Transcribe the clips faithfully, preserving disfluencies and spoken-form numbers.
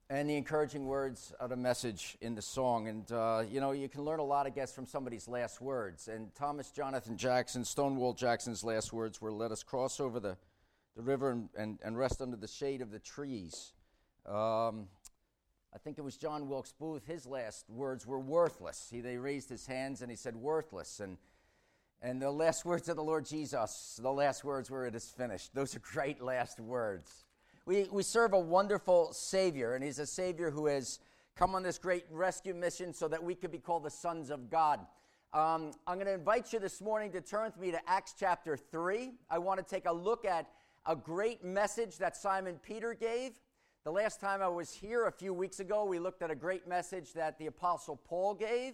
and the encouraging words of the message in the song. And, uh, you know, you can learn a lot, I guess, from somebody's last words. And Thomas Jonathan Jackson, Stonewall Jackson's last words were, "Let us cross over the, the river and, and, and rest under the shade of the trees." Um, I think it was John Wilkes Booth. His last words were worthless. He, they raised his hands and he said, "Worthless." And and the last words of the Lord Jesus, the last words were, "It is finished." Those are great last words. We we serve a wonderful Savior, and He's a Savior who has come on this great rescue mission so that we could be called the sons of God. Um, I'm going to invite you this morning to turn with me to Acts chapter three. I want to take a look at a great message that Simon Peter gave. The last time I was here a few weeks ago, we looked at a great message that the Apostle Paul gave.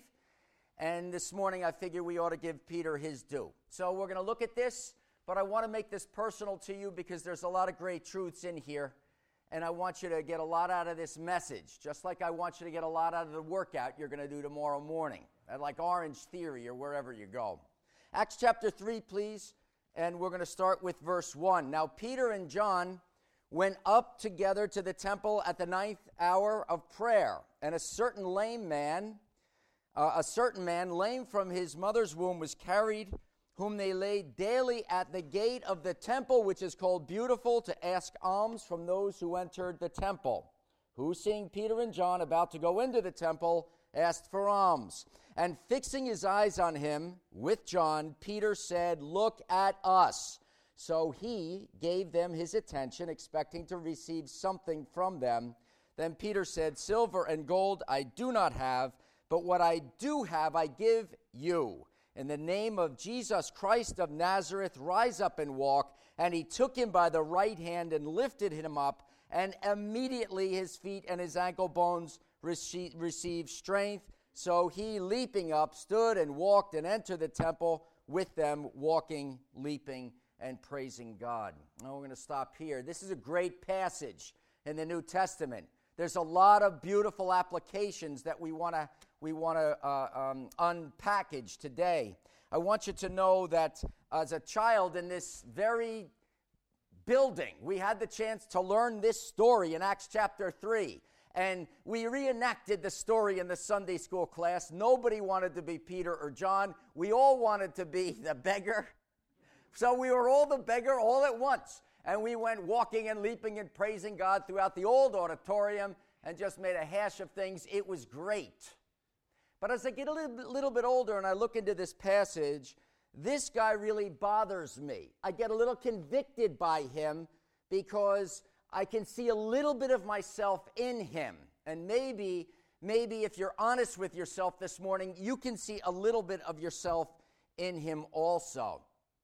And this morning I figure we ought to give Peter his due. So we're going to look at this. But I want to make this personal to you because there's a lot of great truths in here, and I want you to get a lot out of this message, just like I want you to get a lot out of the workout you're going to do tomorrow morning, at like Orange Theory or wherever you go. Acts chapter three, please, and we're going to start with verse one. Now Peter and John went up together to the temple at the ninth hour of prayer, and a certain lame man, uh, a certain man lame from his mother's womb was carried, whom they laid daily at the gate of the temple, which is called Beautiful, to ask alms from those who entered the temple, who, seeing Peter and John about to go into the temple, asked for alms. And fixing his eyes on him with John, Peter said, "Look at us." So he gave them his attention, expecting to receive something from them. Then Peter said, "Silver and gold I do not have, but what I do have I give you. In the name of Jesus Christ of Nazareth, rise up and walk." And he took him by the right hand and lifted him up, and immediately his feet and his ankle bones rece- received strength. So he, leaping up, stood and walked and entered the temple with them, walking, leaping, and praising God. Now we're going to stop here. This is a great passage in the New Testament. There's a lot of beautiful applications that we want to we want to uh, um, unpackage today. I want you to know that as a child in this very building, we had the chance to learn this story in Acts chapter three. And we reenacted the story in the Sunday school class. Nobody wanted to be Peter or John. We all wanted to be the beggar. So we were all the beggar all at once. And we went walking and leaping and praising God throughout the old auditorium and just made a hash of things. It was great. But as I get a little, little bit older and I look into this passage, this guy really bothers me. I get a little convicted by him because I can see a little bit of myself in him. And maybe, maybe if you're honest with yourself this morning, you can see a little bit of yourself in him also.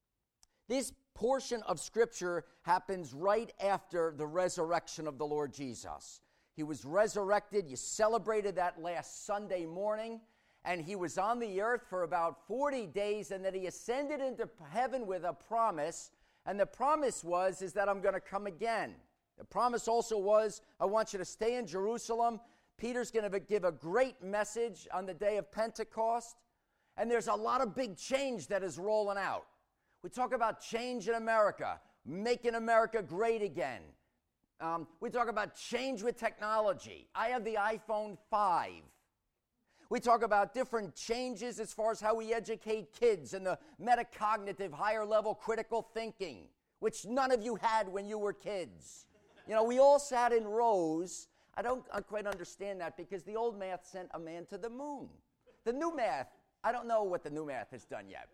This portion of Scripture happens right after the resurrection of the Lord Jesus. He was resurrected. You celebrated that last Sunday morning. And he was on the earth for about forty days, and then he ascended into heaven with a promise. And the promise was, is that I'm going to come again. The promise also was, I want you to stay in Jerusalem. Peter's going to give a great message on the day of Pentecost. And there's a lot of big change that is rolling out. We talk about change in America, making America great again. Um, we talk about change with technology. I have the iPhone five. We talk about different changes as far as how we educate kids and the metacognitive, higher level critical thinking, which none of you had when you were kids. You know, we all sat in rows. I don't I quite understand that because the old math sent a man to the moon. The new math, I don't know what the new math has done yet.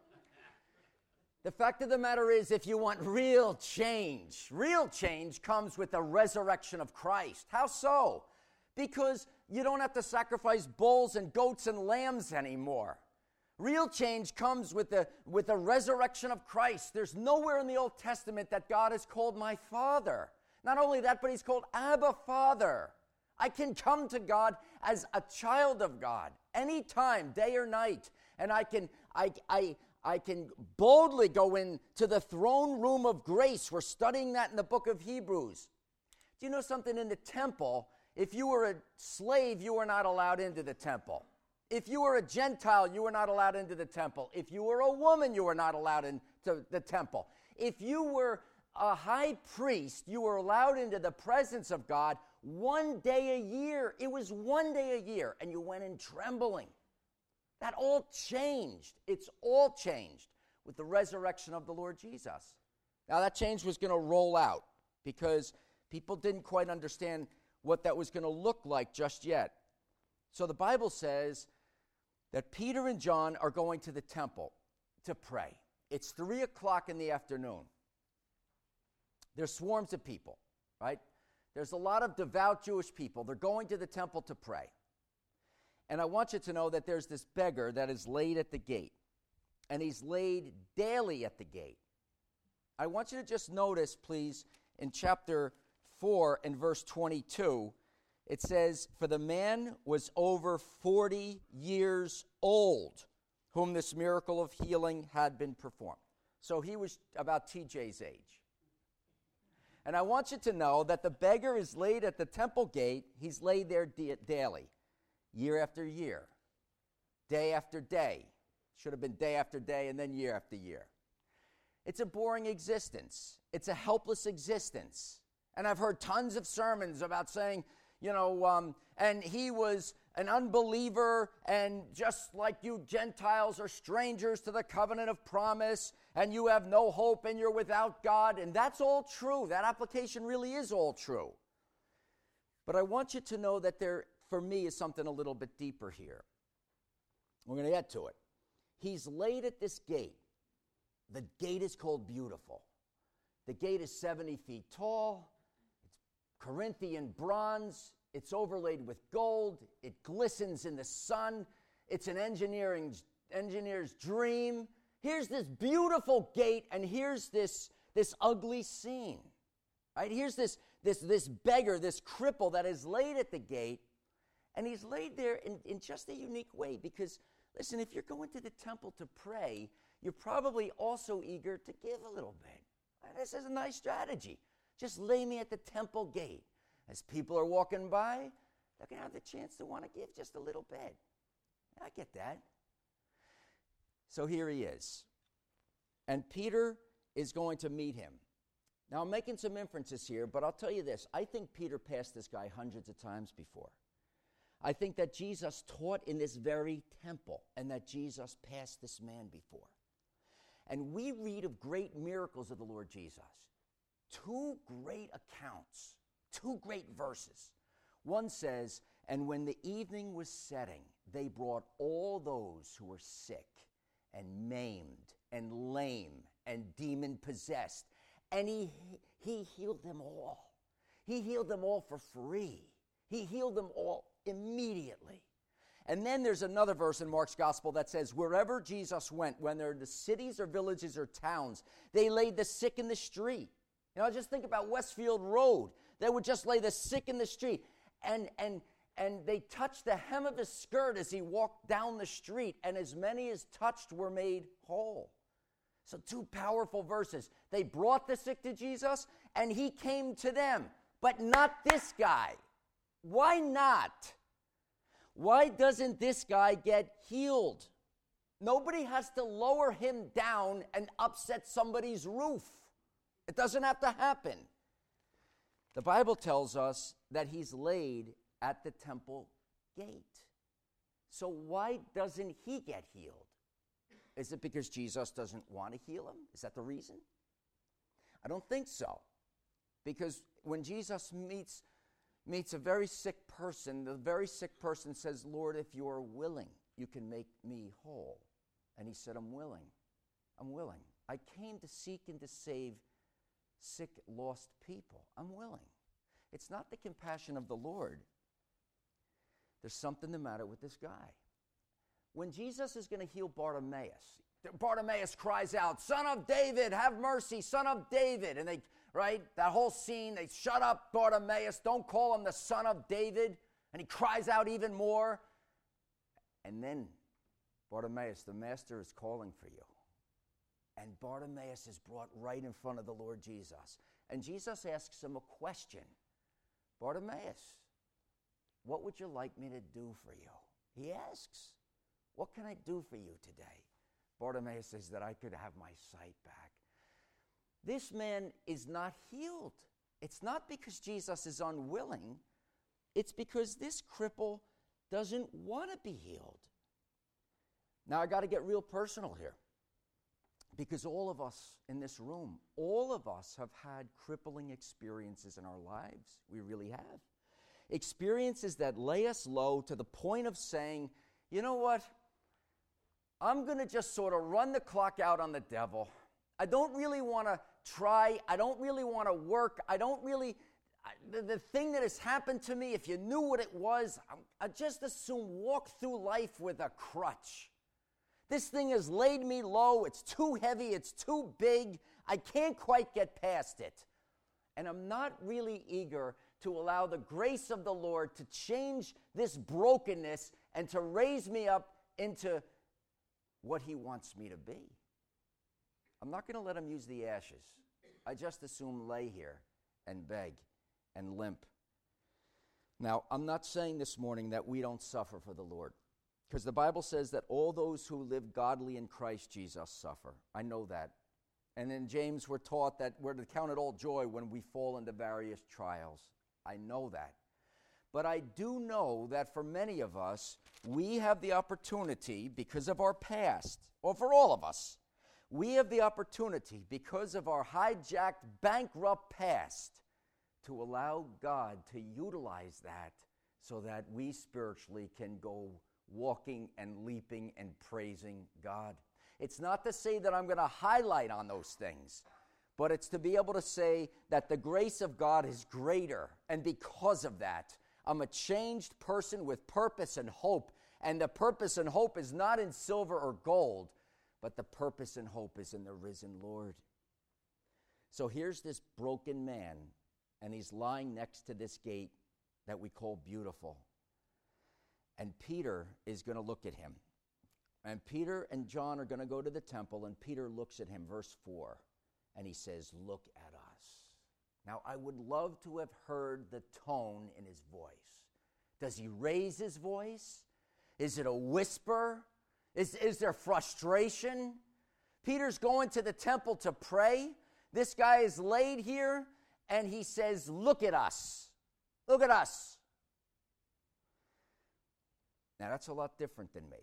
The fact of the matter is, if you want real change, real change comes with the resurrection of Christ. How so? Because you don't have to sacrifice bulls and goats and lambs anymore. Real change comes with the, with the resurrection of Christ. There's nowhere in the Old Testament that God is called my Father. Not only that, but he's called Abba Father. I can come to God as a child of God anytime, day or night. And I can, I, I, I can boldly go into the throne room of grace. We're studying that in the book of Hebrews. Do you know something? In the temple, if you were a slave, you were not allowed into the temple. If you were a Gentile, you were not allowed into the temple. If you were a woman, you were not allowed into the temple. If you were a high priest, you were allowed into the presence of God one day a year. It was one day a year, and you went in trembling. That all changed. It's all changed with the resurrection of the Lord Jesus. Now, that change was going to roll out because people didn't quite understand what that was going to look like just yet. So the Bible says that Peter and John are going to the temple to pray. It's three o'clock in the afternoon. There's swarms of people, right? There's a lot of devout Jewish people. They're going to the temple to pray. And I want you to know that there's this beggar that is laid at the gate. And he's laid daily at the gate. I want you to just notice, please, in chapter four and verse twenty-two, it says, "For the man was over forty years old, whom this miracle of healing had been performed." So he was about T J's age. And I want you to know that the beggar is laid at the temple gate. He's laid there da- daily, year after year, day after day. Should have been day after day and then year after year. It's a boring existence. It's a helpless existence. And I've heard tons of sermons about saying, you know, um, and he was an unbeliever, and just like you Gentiles are strangers to the covenant of promise, and you have no hope and you're without God. And that's all true. That application really is all true. But I want you to know that there, for me, is something a little bit deeper here. We're going to get to it. He's laid at this gate. The gate is called Beautiful. The gate is seventy feet tall. It's Corinthian bronze. It's overlaid with gold. It glistens in the sun. It's an engineering engineer's dream. Here's this beautiful gate, and here's this, this ugly scene. Right? Here's this, this, this beggar, this cripple that is laid at the gate, and he's laid there in, in just a unique way because, listen, if you're going to the temple to pray, you're probably also eager to give a little bit. This is a nice strategy. Just lay me at the temple gate. As people are walking by, they're going to have the chance to want to give just a little bit. I get that. So here he is. And Peter is going to meet him. Now, I'm making some inferences here, but I'll tell you this. I think Peter passed this guy hundreds of times before. I think that Jesus taught in this very temple and that Jesus passed this man before. And we read of great miracles of the Lord Jesus. Two great accounts, two great verses. One says, "And when the evening was setting, they brought all those who were sick and maimed and lame and demon-possessed, and he, he healed them all. He healed them all for free. He healed them all immediately." And then there's another verse in Mark's gospel that says, wherever Jesus went, when they're in the cities or villages or towns, they laid the sick in the street. You know, just think about Westfield Road. They would just lay the sick in the street. And, and, and they touched the hem of his skirt as he walked down the street, and as many as touched were made whole. So two powerful verses. They brought the sick to Jesus, and he came to them, but not this guy. Why not? Why doesn't this guy get healed? Nobody has to lower him down and upset somebody's roof. It doesn't have to happen. The Bible tells us that he's laid at the temple gate. So why doesn't he get healed? Is it because Jesus doesn't want to heal him? Is that the reason? I don't think so. Because when Jesus meets meets a very sick person, the very sick person says, "Lord, if you are willing, you can make me whole." And he said, I'm willing. I'm willing. I came to seek and to save sick, lost people. I'm willing. It's not the compassion of the Lord. There's something the matter with this guy. When Jesus is going to heal Bartimaeus, Bartimaeus cries out, "Son of David, have mercy, Son of David." And they, right, that whole scene, they shut up Bartimaeus, don't call him the Son of David. And he cries out even more. And then, Bartimaeus, the Master is calling for you. And Bartimaeus is brought right in front of the Lord Jesus. And Jesus asks him a question. "Bartimaeus, what would you like me to do for you?" He asks, "What can I do for you today?" Bartimaeus says that I could have my sight back. this man is not healed. It's not because Jesus is unwilling. It's because this cripple doesn't want to be healed. Now, I got to get real personal here, because all of us in this room, all of us have had crippling experiences in our lives. We really have. Experiences that lay us low to the point of saying, you know what? I'm going to just sort of run the clock out on the devil. I don't really want to try. I don't really want to work. I don't really... I, the, the thing that has happened to me, if you knew what it was, I, I just assume walk through life with a crutch. This thing has laid me low. It's too heavy. It's too big. I can't quite get past it. And I'm not really eager to allow the grace of the Lord to change this brokenness and to raise me up into what he wants me to be. I'm not going to let him use the ashes. I just assume lay here and beg and limp. Now, I'm not saying this morning that we don't suffer for the Lord, because the Bible says that all those who live godly in Christ Jesus suffer. I know that. And in James, we're taught that we're to count it all joy when we fall into various trials. I know that. But I do know that for many of us, we have the opportunity, because of our past, or for all of us, we have the opportunity, because of our hijacked, bankrupt past, to allow God to utilize that so that we spiritually can go walking and leaping and praising God. It's not to say that I'm going to highlight on those things, but it's to be able to say that the grace of God is greater, and because of that, I'm a changed person with purpose and hope, and the purpose and hope is not in silver or gold, but the purpose and hope is in the risen Lord. So here's this broken man, and he's lying next to this gate that we call Beautiful. And Peter is going to look at him. And Peter and John are going to go to the temple, and Peter looks at him, verse four, and he says, "Look at us." Now, I would love to have heard the tone in his voice. Does he raise his voice? Is it a whisper? Is, is there frustration? Peter's going to the temple to pray. This guy is laid here, and he says, "Look at us. Look at us." Now, that's a lot different than me.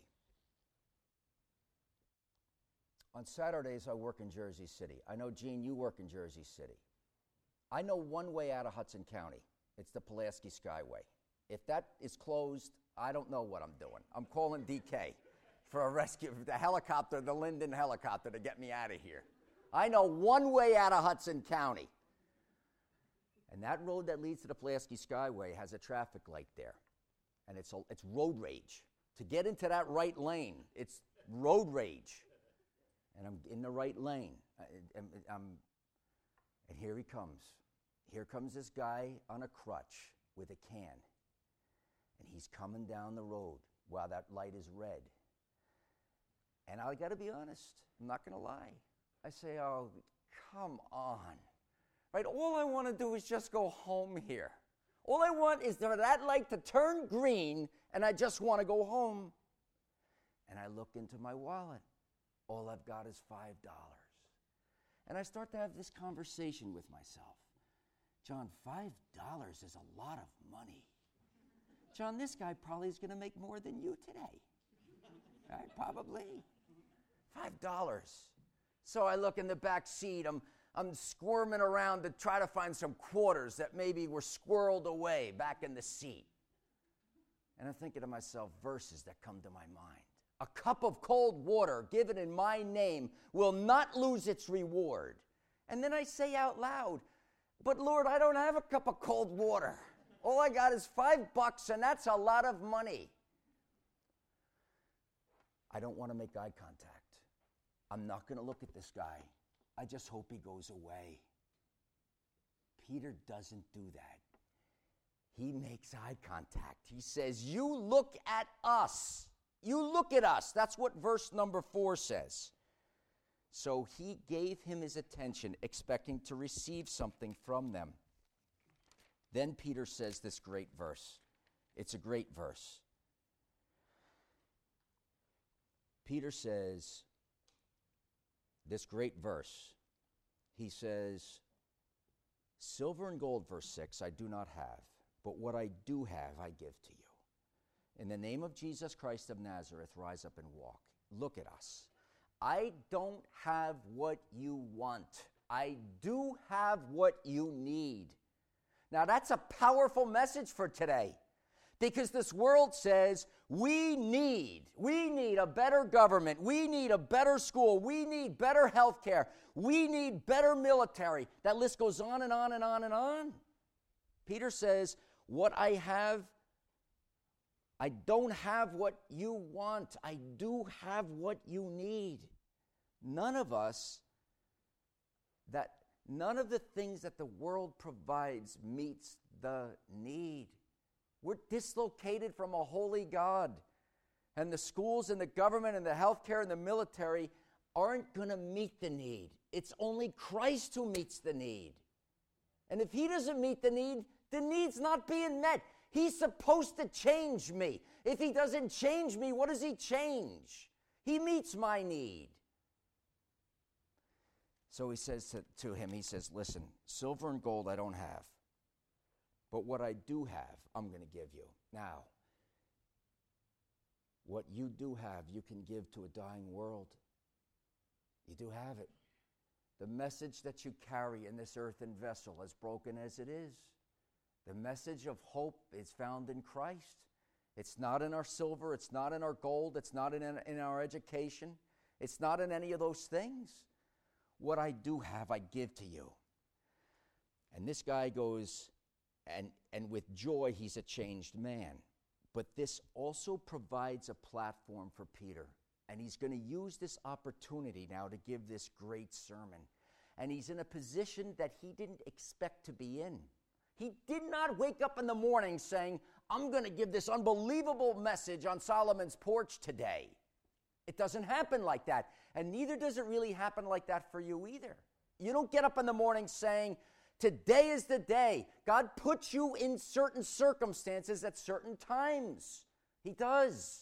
On Saturdays, I work in Jersey City. I know, Gene, you work in Jersey City. I know one way out of Hudson County. It's the Pulaski Skyway. If that is closed, I don't know what I'm doing. I'm calling D K for a rescue, the helicopter, the Linden helicopter, to get me out of here. I know one way out of Hudson County. And that road that leads to the Pulaski Skyway has a traffic light there. And it's, a, it's road rage. To get into that right lane, it's road rage. And I'm in the right lane. I, I'm, I'm, and here he comes. Here comes this guy on a crutch with a can. And he's coming down the road while that light is red. And I got to be honest, I'm not going to lie. I say, "Oh, come on." Right? All I want to do is just go home here. All I want is for that light to turn green, and I just want to go home. And I look into my wallet. All I've got is five dollars. And I start to have this conversation with myself. John, five dollars is a lot of money. John, this guy probably is going to make more than you today. Right? Probably. Five dollars. So I look in the back seat. I'm, I'm squirming around to try to find some quarters that maybe were squirreled away back in the seat. And I'm thinking to myself, verses that come to my mind. A cup of cold water given in my name will not lose its reward. And then I say out loud, "But Lord, I don't have a cup of cold water. All I got is five bucks, and that's a lot of money." I don't want to make eye contact. I'm not going to look at this guy. I just hope he goes away. Peter doesn't do that. He makes eye contact. He says, "You look at us. You look at us." That's what verse number four says. So he gave him his attention, expecting to receive something from them. Then Peter says this great verse. It's a great verse. Peter says this great verse. he says, silver and gold, verse six, I do not have, but what I do have I give to you. In the name of Jesus Christ of Nazareth, rise up and walk. Look at us. I don't have what you want. I do have what you need. Now that's a powerful message for today, because this world says we need, we need a better government, we need a better school, we need better health care, we need better military. That list goes on and on and on and on. Peter says, what I have, I don't have what you want. I do have what you need. None of us, that none of the things that the world provides meets the need. We're dislocated from a holy God. And the schools and the government and the healthcare and the military aren't going to meet the need. It's only Christ who meets the need. And if he doesn't meet the need, the need's not being met. He's supposed to change me. If he doesn't change me, what does he change? He meets my need. So he says to, to him, he says, listen, silver and gold I don't have, but what I do have, I'm going to give you. Now, what you do have, you can give to a dying world. You do have it. The message that you carry in this earthen vessel, as broken as it is, the message of hope is found in Christ. It's not in our silver. It's not in our gold. It's not in, in our education. It's not in any of those things. What I do have, I give to you. And this guy goes, and, and with joy, he's a changed man. But this also provides a platform for Peter. And he's going to use this opportunity now to give this great sermon. And he's in a position that he didn't expect to be in. He did not wake up in the morning saying, I'm going to give this unbelievable message on Solomon's porch today. It doesn't happen like that. And neither does it really happen like that for you either. You don't get up in the morning saying, today is the day. God puts you in certain circumstances at certain times. He does.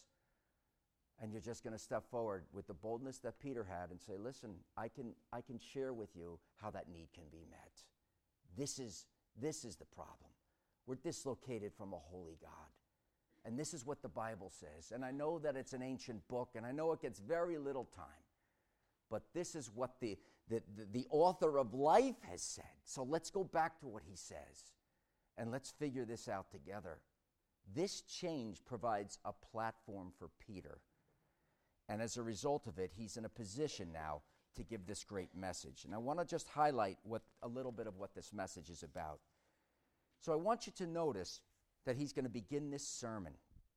And you're just going to step forward with the boldness that Peter had and say, listen, I can, I can share with you how that need can be met. This is, this is the problem. We're dislocated from a holy God. And this is what the Bible says. And I know that it's an ancient book, and I know it gets very little time. But this is what the, the, the, the author of life has said. So let's go back to what he says, and let's figure this out together. This change provides a platform for Peter. And as a result of it, he's in a position now to give this great message. And I want to just highlight what a little bit of what this message is about. So I want you to notice that he's going to begin this sermon.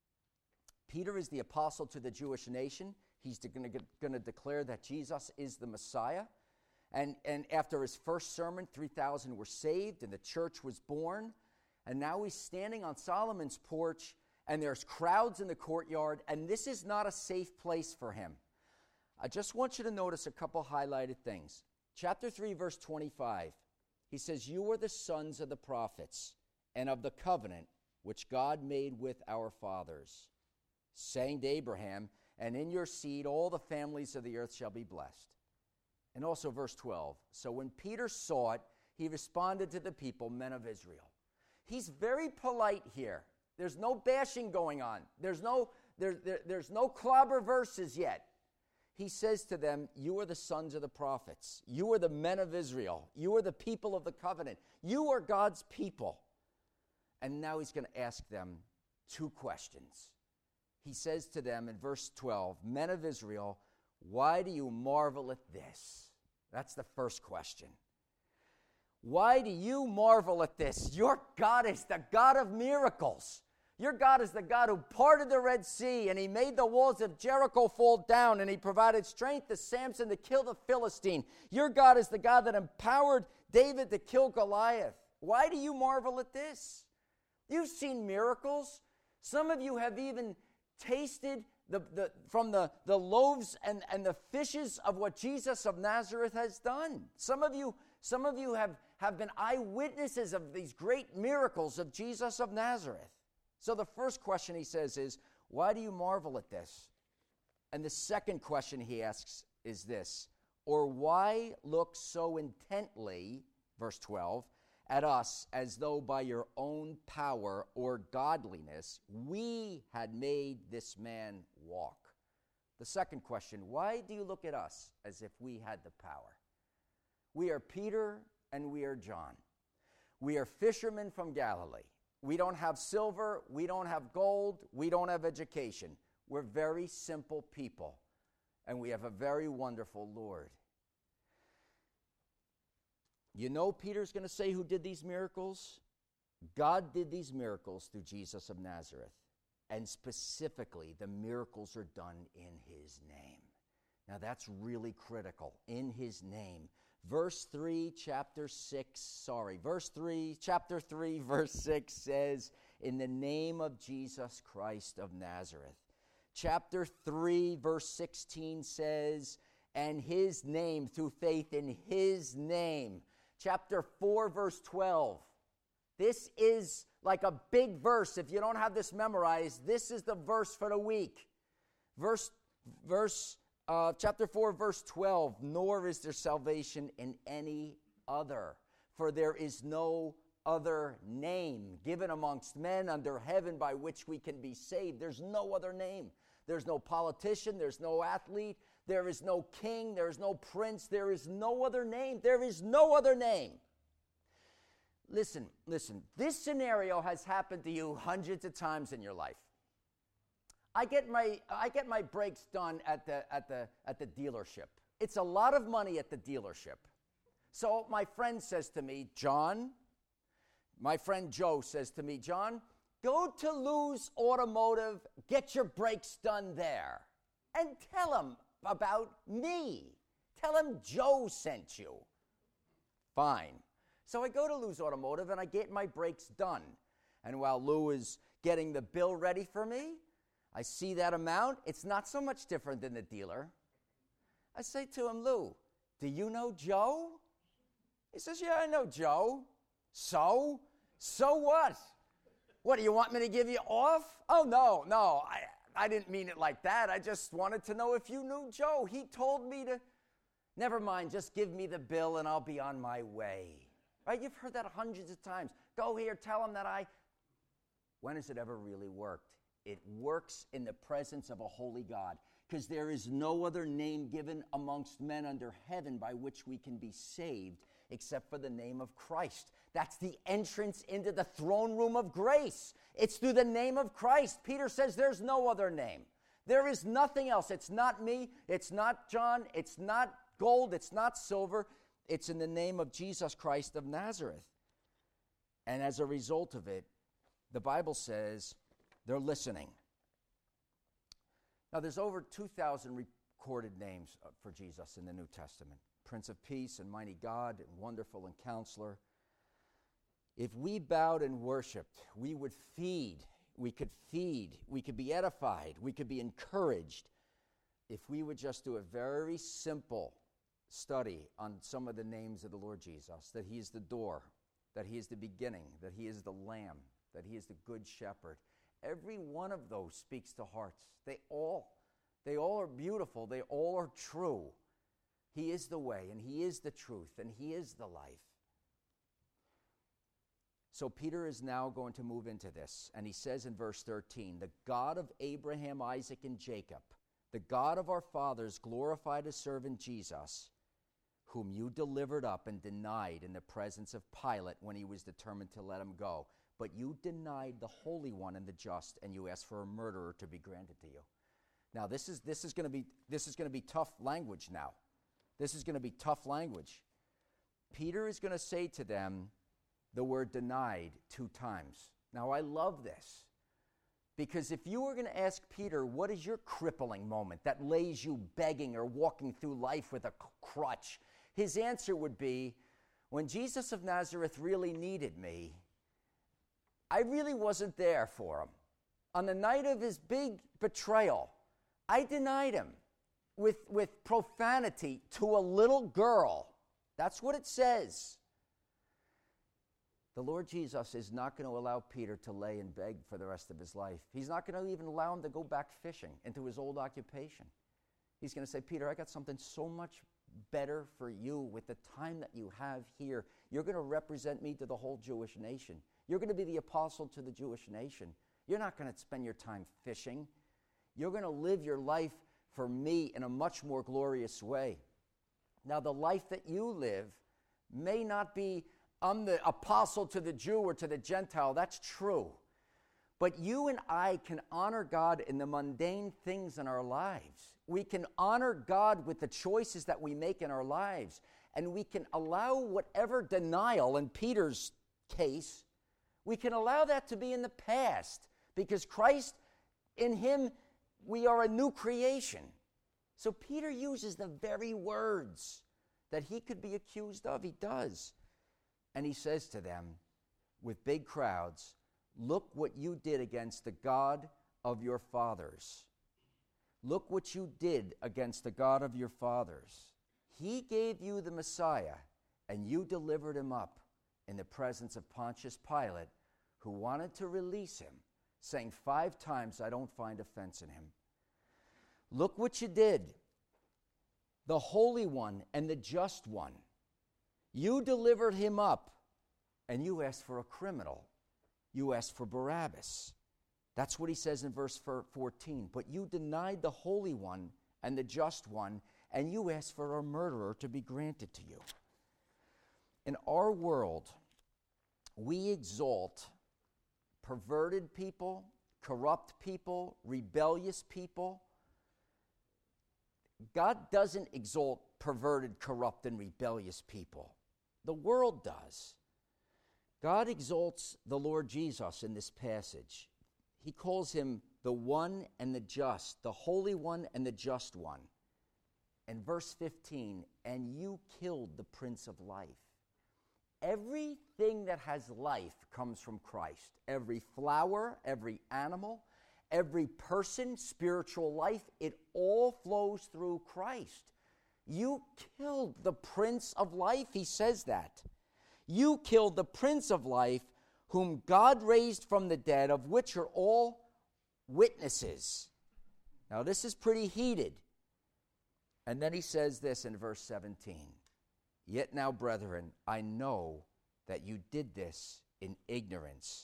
Peter is the apostle to the Jewish nation. He's going to declare that Jesus is the Messiah. And, and after his first sermon, three thousand were saved and the church was born. And now he's standing on Solomon's porch, and there's crowds in the courtyard, and this is not a safe place for him. I just want you to notice a couple highlighted things. Chapter three, verse twenty-five, he says, you are the sons of the prophets and of the covenant which God made with our fathers, saying to Abraham, and in your seed all the families of the earth shall be blessed. And also verse twelve, so when Peter saw it, he responded to the people, men of Israel. He's very polite here. There's no bashing going on. There's no, there, there, there's no clobber verses yet. He says to them, you are the sons of the prophets. You are the men of Israel. You are the people of the covenant. You are God's people. And now he's going to ask them two questions. He says to them in verse twelve, men of Israel, why do you marvel at this? That's the first question. Why do you marvel at this? Your God is the God of miracles. Your God is the God who parted the Red Sea, and he made the walls of Jericho fall down, and he provided strength to Samson to kill the Philistine. Your God is the God that empowered David to kill Goliath. Why do you marvel at this? You've seen miracles. Some of you have even tasted the, the, from the, the loaves and, and the fishes of what Jesus of Nazareth has done. Some of you, some of you have, have been eyewitnesses of these great miracles of Jesus of Nazareth. So the first question he says is, why do you marvel at this? And the second question he asks is this, Or why look so intently, verse twelve, at us as though by your own power or godliness we had made this man walk? The second question, why do you look at us as if we had the power? We are Peter and we are John. We are fishermen from Galilee. We don't have silver, we don't have gold, we don't have education. We're very simple people, and we have a very wonderful Lord. You know Peter's going to say who did these miracles? God did these miracles through Jesus of Nazareth, and specifically the miracles are done in his name. Now that's really critical, in his name. Verse three, chapter six, sorry, verse three, chapter three, verse six says, in the name of Jesus Christ of Nazareth. Chapter three, verse sixteen says, and his name, through faith in his name. Chapter four, verse twelve. This is like a big verse. If you don't have this memorized, this is the verse for the week. Verse, verse, uh, chapter four, verse twelve. Nor is there salvation in any other, for there is no other name given amongst men under heaven by which we can be saved. There's no other name. There's no politician. There's no athlete. There is no king. There is no prince. There is no other name. There is no other name. Listen, listen. This scenario has happened to you hundreds of times in your life. I get my I get my brakes done at the at the at the dealership. It's a lot of money at the dealership. So my friend says to me, John, my friend Joe says to me, John, go to Lou's Automotive, get your brakes done there, and tell him about me. Tell him Joe sent you. Fine. So I go to Lou's Automotive and I get my brakes done. And while Lou is getting the bill ready for me, I see that amount. It's not so much different than the dealer. I say to him, Lou, do you know Joe? He says, yeah, I know Joe. So? So what? What, do you want me to give you off? Oh, no, no, I, I didn't mean it like that. I just wanted to know if you knew Joe. He told me to, never mind, just give me the bill and I'll be on my way. Right? You've heard that hundreds of times. Go here, tell him that I, when has it ever really worked? It works in the presence of a holy God, because there is no other name given amongst men under heaven by which we can be saved except for the name of Christ. That's the entrance into the throne room of grace. It's through the name of Christ. Peter says there's no other name. There is nothing else. It's not me. It's not John. It's not gold. It's not silver. It's in the name of Jesus Christ of Nazareth. And as a result of it, the Bible says they're listening. Now, there's over two thousand recorded names for Jesus in the New Testament. Prince of Peace and Mighty God and Wonderful and Counselor. If we bowed and worshiped, we would feed. We could feed. We could be edified. We could be encouraged. If we would just do a very simple study on some of the names of the Lord Jesus, that he is the door, that he is the beginning, that he is the Lamb, that he is the Good Shepherd. Every one of those speaks to hearts. They all, they all are beautiful. They all are true. He is the way, and he is the truth, and he is the life. So Peter is now going to move into this, and he says in verse thirteen, the God of Abraham, Isaac, and Jacob, the God of our fathers, glorified his servant Jesus, whom you delivered up and denied in the presence of Pilate when he was determined to let him go. But you denied the Holy One and the just, and you asked for a murderer to be granted to you. Now, this is this is going to be this is going to be tough language now. This is going to be tough language. Peter is going to say to them the word denied two times. Now, I love this, because if you were going to ask Peter, what is your crippling moment that lays you begging or walking through life with a crutch? His answer would be, when Jesus of Nazareth really needed me, I really wasn't there for him. On the night of his big betrayal, I denied him with, with profanity to a little girl. That's what it says. The Lord Jesus is not going to allow Peter to lay and beg for the rest of his life. He's not going to even allow him to go back fishing into his old occupation. He's going to say, Peter, I got something so much better for you with the time that you have here. You're going to represent me to the whole Jewish nation. You're going to be the apostle to the Jewish nation. You're not going to spend your time fishing. You're going to live your life for me in a much more glorious way. Now, the life that you live may not be, I'm the apostle to the Jew or to the Gentile. That's true. But you and I can honor God in the mundane things in our lives. We can honor God with the choices that we make in our lives. And we can allow whatever denial, in Peter's case, we can allow that to be in the past. Because Christ, in him, we are a new creation. So Peter uses the very words that he could be accused of. He does. And he says to them, with big crowds, look what you did against the God of your fathers. Look what you did against the God of your fathers. He gave you the Messiah, and you delivered him up in the presence of Pontius Pilate, who wanted to release him, saying five times, I don't find offense in him. Look what you did, the Holy One and the Just One. You delivered him up, and you asked for a criminal. You asked for Barabbas. That's what he says in verse fourteen. But you denied the Holy One and the Just One, and you asked for a murderer to be granted to you. In our world, we exalt perverted people, corrupt people, rebellious people. God doesn't exalt perverted, corrupt, and rebellious people. The world does. God exalts the Lord Jesus in this passage. He calls him the one and the just, the Holy One and the Just One. And verse fifteen, and you killed the Prince of Life. Everything that has life comes from Christ. Every flower, every animal, every person, spiritual life, it all flows through Christ. You killed the Prince of Life, he says that. You killed the Prince of Life, whom God raised from the dead, of which are all witnesses. Now, this is pretty heated. And then he says this in verse seventeen. Yet now, brethren, I know that you did this in ignorance,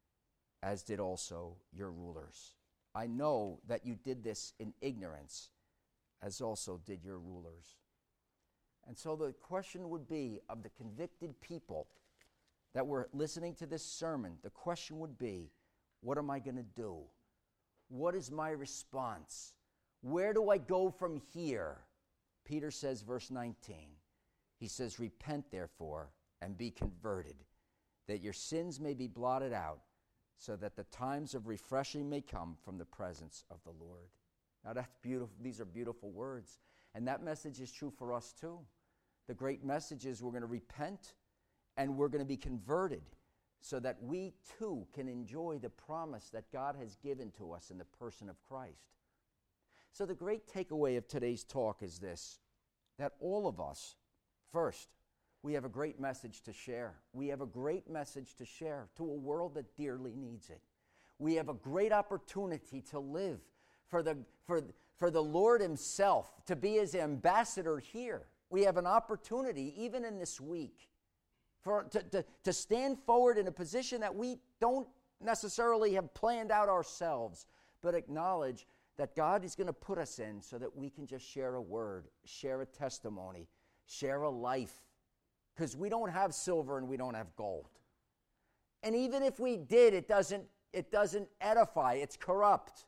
as did also your rulers. I know that you did this in ignorance, as also did your rulers. And so the question would be, of the convicted people that were listening to this sermon, the question would be, what am I going to do? What is my response? Where do I go from here? Peter says, verse nineteen, he says, repent therefore and be converted, that your sins may be blotted out, so that the times of refreshing may come from the presence of the Lord. Now that's beautiful. These are beautiful words. And that message is true for us too. The great message is we're going to repent and we're going to be converted so that we too can enjoy the promise that God has given to us in the person of Christ. So the great takeaway of today's talk is this, that all of us, first, we have a great message to share. We have a great message to share to a world that dearly needs it. We have a great opportunity to live for the, for, for the Lord himself, to be his ambassador here. We have an opportunity, even in this week, for to, to, to stand forward in a position that we don't necessarily have planned out ourselves, but acknowledge that God is going to put us in so that we can just share a word, share a testimony, share a life. Because we don't have silver and we don't have gold. And even if we did, it doesn't, it doesn't edify. It's corrupt.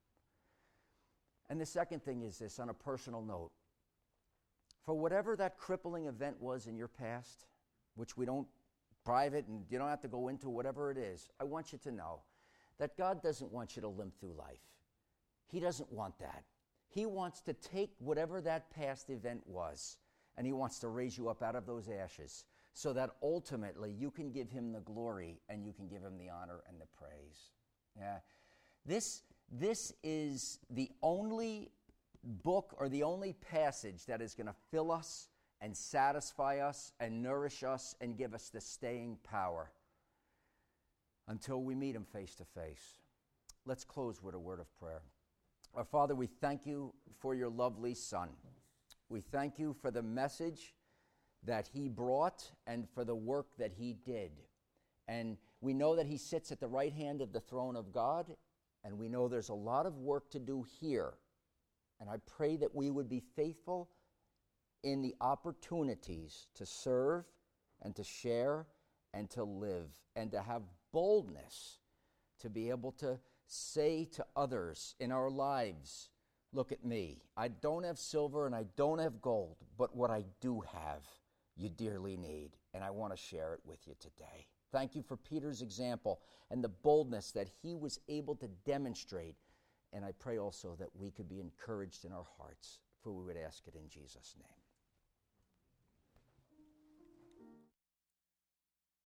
And the second thing is this, on a personal note. For whatever that crippling event was in your past, which we don't private and you don't have to go into, whatever it is, I want you to know that God doesn't want you to limp through life. He doesn't want that. He wants to take whatever that past event was, and he wants to raise you up out of those ashes so that ultimately you can give him the glory and you can give him the honor and the praise. Yeah. This, this is the only book or the only passage that is going to fill us and satisfy us and nourish us and give us the staying power until we meet him face to face. Let's close with a word of prayer. Our Father, we thank you for your lovely Son. We thank you for the message that he brought and for the work that he did. And we know that he sits at the right hand of the throne of God, and we know there's a lot of work to do here. And I pray that we would be faithful in the opportunities to serve and to share and to live and to have boldness to be able to say to others in our lives, look at me. I don't have silver and I don't have gold, but what I do have, you dearly need, and I want to share it with you today. Thank you for Peter's example and the boldness that he was able to demonstrate. And I pray also that we could be encouraged in our hearts, for we would ask it in Jesus' name.